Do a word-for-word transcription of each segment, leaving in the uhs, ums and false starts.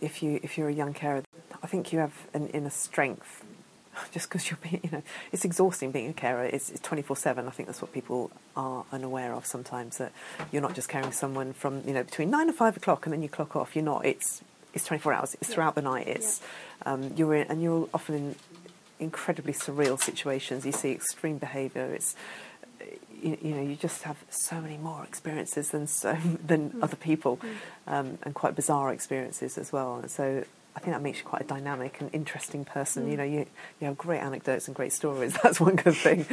if you if you're a young carer, I think you have an inner strength. Just because you're being, you know, it's exhausting being a carer. It's twenty-four seven. I think that's what people are unaware of sometimes, that you're not just caring for someone from, you know, between nine and five o'clock and then you clock off. You're not. It's it's twenty-four hours. It's throughout the night. It's yeah. um, you're in, and you're often in incredibly surreal situations. You see extreme behaviour. It's you, you know you just have so many more experiences than so than mm. other people, mm. um, and quite bizarre experiences as well. And so I think that makes you quite a dynamic and interesting person. Mm. You know, you you have great anecdotes and great stories. That's one good thing.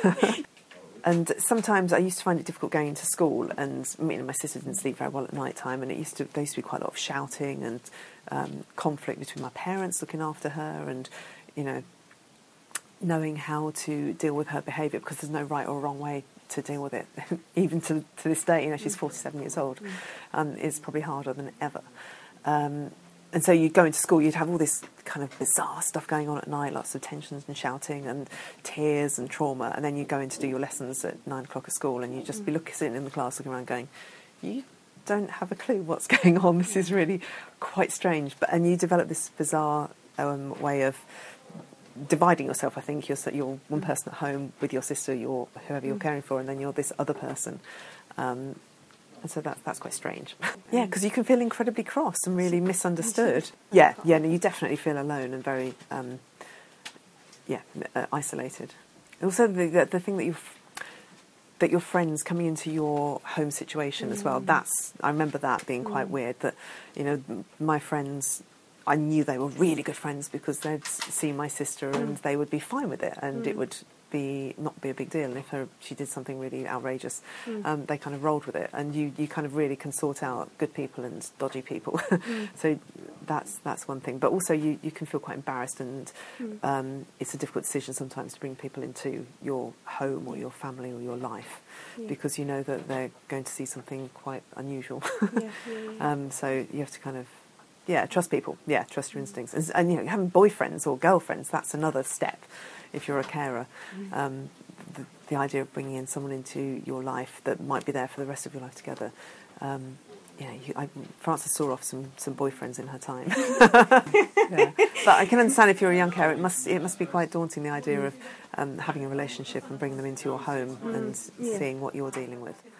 And sometimes I used to find it difficult going into school, and you know, my sister didn't sleep very well at night time, and it used to there used to be quite a lot of shouting and um, conflict between my parents looking after her, and you know, knowing how to deal with her behaviour, because there's no right or wrong way to deal with it. Even to to this day, you know, she's forty-seven years old. Um, it's probably harder than ever. Um, And so you'd go into school, you'd have all this kind of bizarre stuff going on at night, lots of tensions and shouting and tears and trauma, and then you go in to do your lessons at nine o'clock at school, and you just be looking, sitting in the class looking around going, you don't have a clue what's going on, this is really quite strange. But and you develop this bizarre um, way of dividing yourself. I think you're, you're one person at home with your sister, you're whoever you're caring for, and then you're this other person. Um, And so that, that's quite strange. Yeah, because you can feel incredibly cross and really misunderstood. Yeah, yeah, no, you definitely feel alone and very, um, yeah, uh, isolated. Also, the, the, the thing that you've, that your friends coming into your home situation mm. as well, that's, I remember that being quite mm. weird, that, you know, my friends, I knew they were really good friends because they'd see my sister and mm. they would be fine with it, and mm. it would be not be a big deal. And if her, she did something really outrageous, mm. um, they kind of rolled with it, and you, you kind of really can sort out good people and dodgy people. Mm. So that's that's one thing. But also you, you can feel quite embarrassed, and mm. um, it's a difficult decision sometimes to bring people into your home or your family or your life, yeah. because you know that they're going to see something quite unusual. Yeah, yeah, yeah. Um, so you have to kind of yeah trust people. Yeah, trust your instincts, and, and you know, having boyfriends or girlfriends, that's another step. If you're a carer, um, the, the idea of bringing in someone into your life that might be there for the rest of your life together. Um, yeah, you, I, Frances saw off some, some boyfriends in her time. Yeah. But I can understand if you're a young carer, it must it must be quite daunting, the idea of um, having a relationship and bringing them into your home and yeah. seeing what you're dealing with.